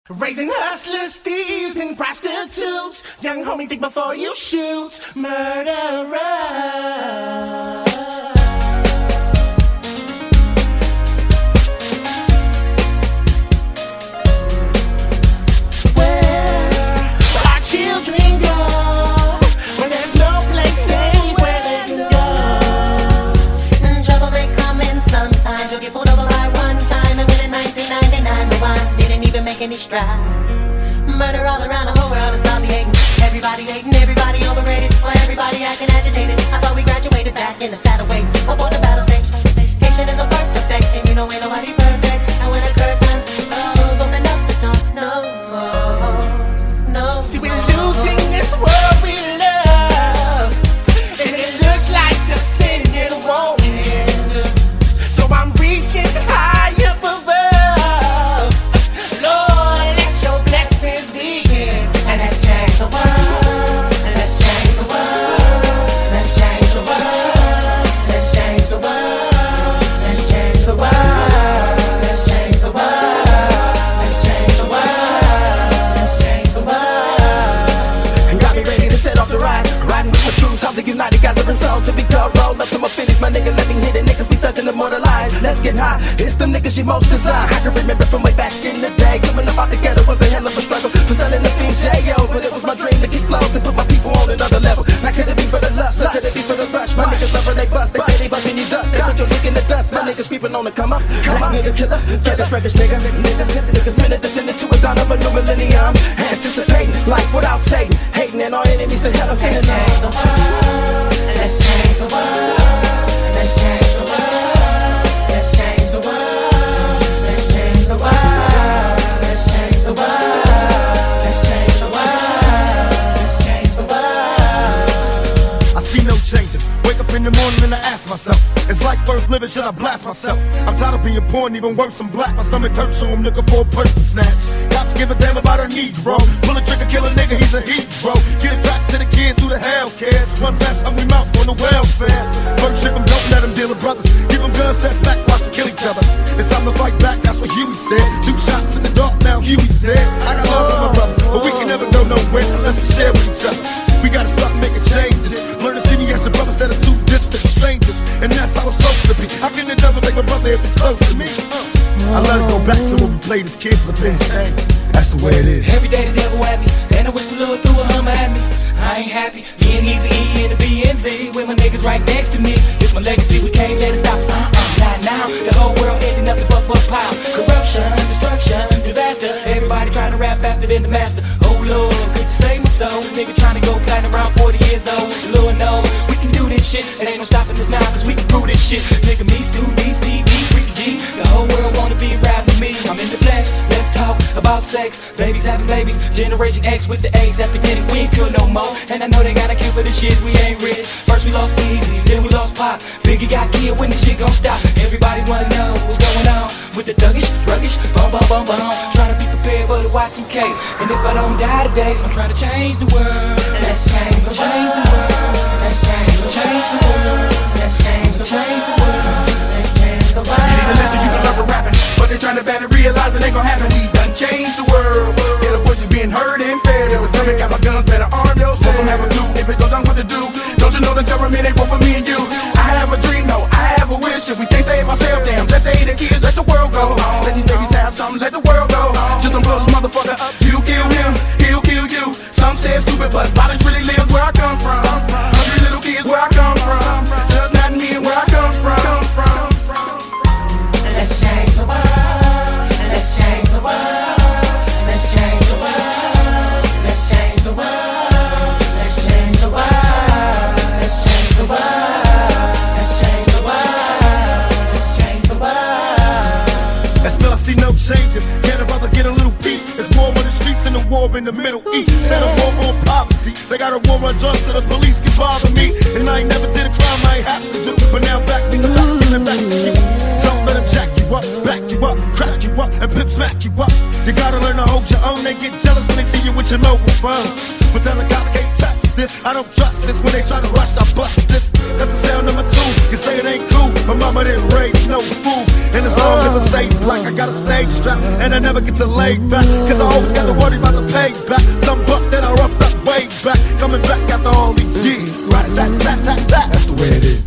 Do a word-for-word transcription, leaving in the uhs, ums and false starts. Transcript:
Raising hustlers, thieves, and prostitutes. Young homie, think before you shoot. Murderer. Any strides. Murder all around the whole world is nauseating. Everybody hating, everybody overrated, or everybody acting agitated. I thought we graduated back in the saddle waiting up on the battle stage. Haitian is a birth defect, and you know ain't nobody perfect. And when the curtains close, open up the door. No more, no. See, we're losing this world we love, and it looks like the sin it won't end. So I'm reaching higher above. United, gathering souls to be called roll up to my finish. My nigga, let me hit it. Niggas be thugging immortalized. Let's get high. It's them niggas you most desire. I can remember from way back in the day. Coming up out the ghetto was a hell of a struggle for selling the fiends, yo. But it was my dream to keep flows to put my people on another level. Now could it be for the lust? Or could it be for the rush? My niggas love when they bust. They say they bucking you duck. They put your dick in the dust. My niggas peeping on the come up. Black nigga killer. Fetish records, nigga. Nigga, nigga, finna descend into a dawn of a new millennium. Anticipating life without Satan. Hating and our enemies to hell. I'm sending them. Let's change the world. Let's change the world. Let's change the world. Let's change the world. Let's change the world. Let's change the world. Let's change the world. I see no changes. Wake up in the morning and I ask myself, is life worth living? Should I blast myself? I'm tired of being poor and even worse, I'm black. My stomach hurts, so I'm looking for a purse to snatch. Cops give a damn about a Negro. Pull a trigger, kill a nigga, he's a hero. Get it back to the kids who the hell cares. One last hungry mouth on the welfare. First ship them, don't let them deal with brothers. Give them guns, step back, watch them kill each other. It's time to fight back, that's what Huey said. Two shots in the dark, now Huey's dead. I got love for my brothers, but we can never go nowhere unless we share with each other. We gotta start making changes. Learn to see me as a brother instead of two distant strangers. And that's how it's supposed to be. How can the devil make my brother if it's close to me? Uh. I let it go back to when we played as kids, but then changed. That's the way it is. Every day the devil at me, and I wish the Lord threw a hummer at me. I ain't happy, being easy E and the B N Z. With my niggas right next to me. It's my legacy, we can't let it stop us. Uh-uh, not now. The whole world ending up the buck buck pile. Corruption, destruction, disaster. Everybody trying to rap faster than the master. Oh Lord, could you save my soul? Nigga trying to go platinum around forty years old. The Lord knows we can do this shit. It ain't no stopping us now, cause we can prove this shit. Nigga, me, Stu, D's, P, D, Freaky G. The whole world wanna be rapping with me. I'm in the flesh, let's talk about sex. Babies having babies, Generation X with the A's epidemic. We ain't pure no more, and I know they got a cure for this shit. We ain't rich. First we lost Easy, then we lost Pop. Biggie got killed, when the shit gon' stop? Everybody wanna know what's going on with the thuggish, ruggish, bum bum bum bum. Trying to be prepared for the Y two K, and if I don't die today, I'm trying to change the world. Let's change the change the world. Let's change the change the world. Let's change the change the world. Let's change the world. You need to listen, you can learn from rapping, but they trying to ban and realize it ain't gon' happen. We done changed the world. Yeah, the voices being heard and fed. Every stomach got my guns, better arm yourself. Don't have a clue if it goes down what to do. Don't you know the government ain't one for me and you? I have a dream, no, I have a wish. If we can't save ourselves, damn, let's save the kids, let the world go on. Let these babies have something, let the world go on. Just don't blow this motherfucker up. You kill him, he'll kill you. Some say it's stupid, but violence really lives where I come from. Hungry little kids where I come from. Does not mean where I come from. Let's change the world. Let's change the world. Let's change the world. Let's change the world. Let's change the world. Let's change the world. Let's change the world. Let's change the world. And still I see no changes. Can a brother get a little peace? It's war on the streets and a war in the Middle East. Instead of war on poverty, they got a war on drugs so the police can bother me. And I ain't never did a crime I ain't have to do. But now back me the facts, giving back to you. Don't let them jack you up, back you up, crack you up, and pimp smack you up. You gotta learn to hold your own. They get jealous when they see you with your mobile phone. But tell the cops can't touch this. I don't trust this. When they try to rush, I bust this. That's the sound number two. You say it ain't cool, my mama didn't raise no fool. And as long as I stay black, I got a stage strap, and I never get to lay back, cause I always got to worry about the payback. Some buck that I roughed up way back, coming back after all these years. Right, that, that, that, that, that's the way it is.